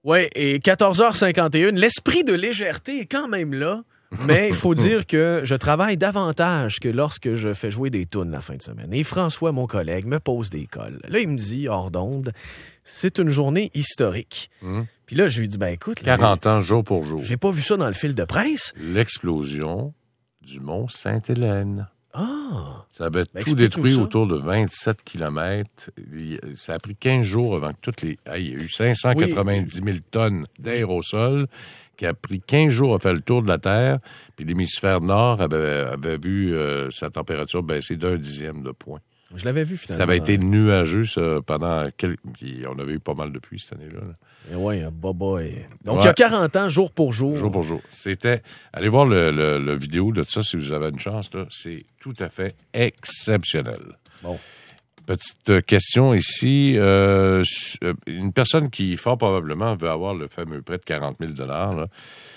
Oui, et 14h51, l'esprit de légèreté est quand même là, mais il faut dire que je travaille davantage que lorsque je fais jouer des tunes la fin de semaine. Et François, mon collègue, me pose des cols. Là, il me dit, hors d'onde, c'est une journée historique. Puis là, je lui dis, ben écoute... 40 ans, jour pour jour. J'ai pas vu ça dans le fil de presse. L'explosion du mont Sainte-Hélène. Ah! Ça avait tout détruit autour de 27 kilomètres. Ça a pris 15 jours avant que toutes les... il y a eu 590 000 tonnes d'aérosols qui a pris 15 jours à faire le tour de la Terre. Puis l'hémisphère nord avait vu sa température baisser d'1 dixième de point. Je l'avais vu finalement. Ça avait été nuageux ça, pendant Puis on avait eu pas mal de pluie cette année-là. Oui, boy. Donc, il y a 40 ans, jour pour jour. Jour pour jour. C'était... Allez voir le vidéo de ça si vous avez une chance. Là. C'est tout à fait exceptionnel. Bon. Petite question ici. Une personne qui, fort probablement, veut avoir le fameux prêt de 40 000 là,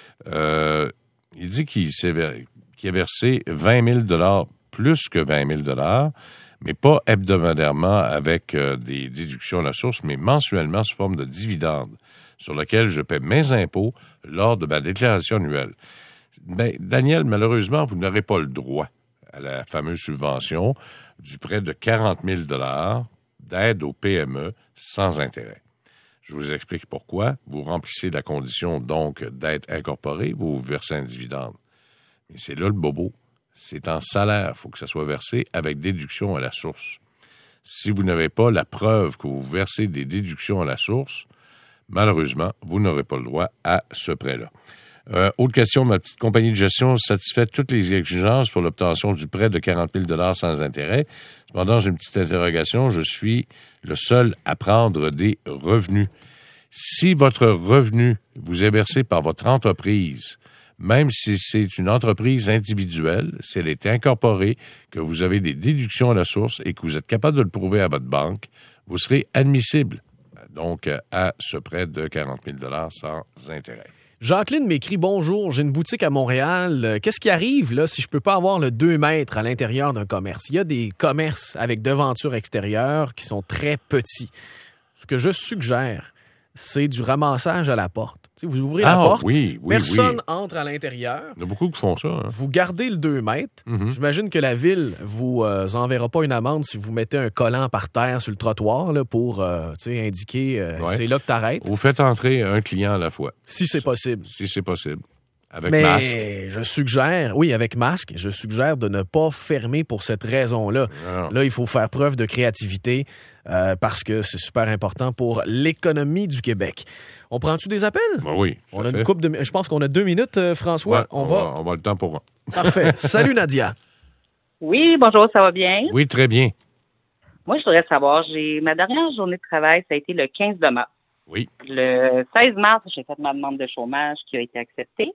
il dit qu'il a versé 20 000 plus que 20 000 mais pas hebdomadairement avec des déductions à la source, mais mensuellement sous forme de dividendes, sur lequel je paie mes impôts lors de ma déclaration annuelle. Ben, Daniel, malheureusement, vous n'aurez pas le droit à la fameuse subvention du prêt de 40 000 d'aide aux PME sans intérêt. Je vous explique pourquoi. Vous remplissez la condition, donc, d'être incorporé, vous versez un dividende. Mais c'est là le bobo. C'est en salaire, il faut que ça soit versé avec déduction à la source. Si vous n'avez pas la preuve que vous versez des déductions à la source, malheureusement, vous n'aurez pas le droit à ce prêt-là. Autre question, ma petite compagnie de gestion satisfait toutes les exigences pour l'obtention du prêt de 40 000 sans intérêt. Cependant, j'ai une petite interrogation. Je suis le seul à prendre des revenus. Si votre revenu vous est versé par votre entreprise, même si c'est une entreprise individuelle, si elle est incorporée, que vous avez des déductions à la source et que vous êtes capable de le prouver à votre banque, vous serez admissible, donc, à ce prêt de 40 000 sans intérêt. Jacqueline m'écrit « Bonjour, j'ai une boutique à Montréal. Qu'est-ce qui arrive là si je peux pas avoir le 2 mètres à l'intérieur d'un commerce? Il y a des commerces avec devanture extérieure qui sont très petits. Ce que je suggère, c'est du ramassage à la porte. Tu sais, vous ouvrez la porte, personne entre à l'intérieur. Il y en a beaucoup qui font ça. Hein. Vous gardez le 2 mètres. J'imagine que la ville vous enverra pas une amende si vous mettez un collant par terre sur le trottoir là, pour indiquer c'est là que tu arrêtes. Vous faites entrer un client à la fois. Si c'est possible. Si c'est possible. Avec masque. Mais je suggère, avec masque, je suggère de ne pas fermer pour cette raison-là. Non. Là, il faut faire preuve de créativité parce que c'est super important pour l'économie du Québec. On prend-tu des appels? Ben oui. On a une couple de... Je pense qu'on a 2 minutes, François. Ouais, on va le temps pour moi. Parfait. Salut, Nadia. Oui, bonjour, ça va bien? Oui, très bien. Moi, je voudrais savoir, ma dernière journée de travail, ça a été le 15 mars. Oui. Le 16 mars, j'ai fait ma demande de chômage qui a été acceptée.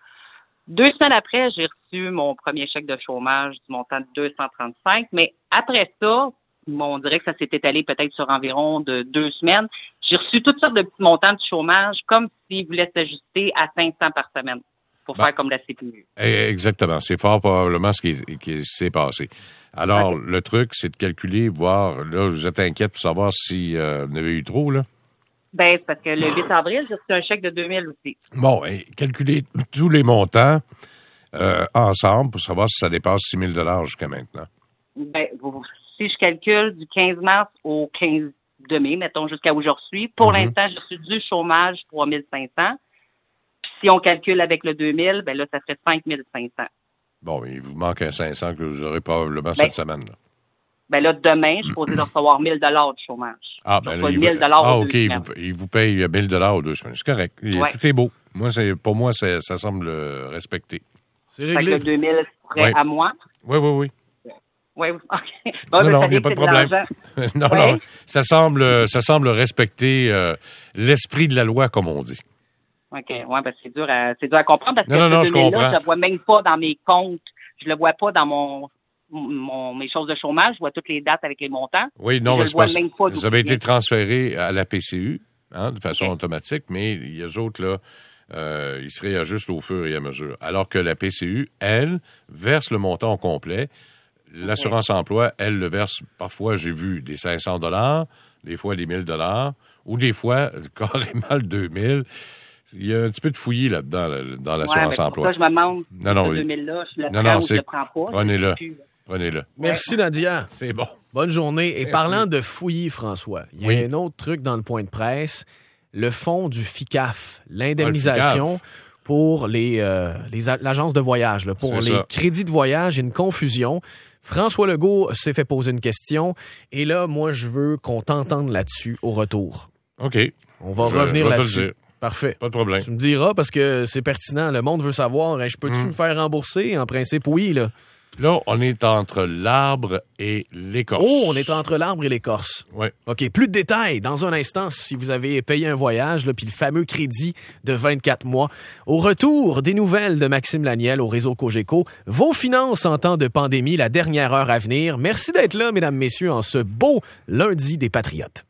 2 semaines après, j'ai reçu mon premier chèque de chômage du montant de 235. Mais après ça, on dirait que ça s'est étalé peut-être sur environ de 2 semaines. J'ai reçu toutes sortes de petits montants de chômage comme s'ils voulaient s'ajuster à 500 par semaine pour faire comme la CPU. Exactement. C'est fort probablement ce qui s'est passé. Alors, Le truc, c'est de calculer, voir, là, vous êtes inquiète pour savoir si vous en avez eu trop, là? Ben, c'est parce que le 8 avril, j'ai reçu un chèque de 2000 aussi. Bon, calculez tous les montants ensemble pour savoir si ça dépasse 6 000 jusqu'à maintenant. Ben, si je calcule du 15 mars au 15 de mai, mettons, jusqu'à où je reçus, pour l'instant, j'ai reçu du chômage 3 500. Puis si on calcule avec le 2000, ben là, ça ferait 5 500. Bon, il vous manque un 500 que vous aurez probablement cette semaine, là. Ben là, demain, je suis supposé de recevoir 1 000 de chômage. Ah, ben là, OK, il vous paye 1 000 aux 2 semaines. C'est correct. Tout est beau. Pour moi, ça semble respecté. C'est réglé. Fait que le 2000 serait à moi. Oui. Oui, OK. Bon, non, il n'y a pas de problème. non, ça semble respecter l'esprit de la loi, comme on dit. OK, parce que c'est dur à comprendre parce que je comprends. Je le vois même pas dans mes comptes. Je le vois pas dans mes choses de chômage. Je vois toutes les dates avec les montants. Oui, non, mais c'est pas même pas. Vous avez été transféré à la PCU, de façon automatique, mais les autres, là, ils se réajustent au fur et à mesure. Alors que la PCU, elle, verse le montant au complet. L'assurance emploi, elle le verse parfois, j'ai vu, des 500 $, des fois des 1 000 $, ou des fois, carrément le 2000, il y a un petit peu de fouillis là-dedans, dans l'assurance emploi. Pour ça, je me demande, non, ce 2000-là, je le non, prends ou c'est- je le prends pas. prenez-le. Je sais plus. Prenez-le. Merci, Nadia. C'est bon. Bonne journée. Et Merci. parlant de fouillis, François, il y a Oui. un autre truc dans le point de presse, le fonds du FICAF, l'indemnisation pour l'agence de voyage, là, pour C'est les ça. crédits de voyage, une confusion. François Legault s'est fait poser une question et là, moi, je veux qu'on t'entende là-dessus au retour. OK. On va Je revenir vais te le là-dessus. dire. Parfait. Pas de problème. Tu me diras parce que c'est pertinent. Le monde veut savoir, je peux-tu me faire rembourser? En principe, oui, là. Là, on est entre l'arbre et l'écorce. Oh, on est entre l'arbre et l'écorce. Ouais. OK, plus de détails dans un instant si vous avez payé un voyage, là, puis le fameux crédit de 24 mois. Au retour, des nouvelles de Maxime Laniel au réseau Cogeco. Vos finances en temps de pandémie, la dernière heure à venir. Merci d'être là, mesdames, messieurs, en ce beau lundi des Patriotes.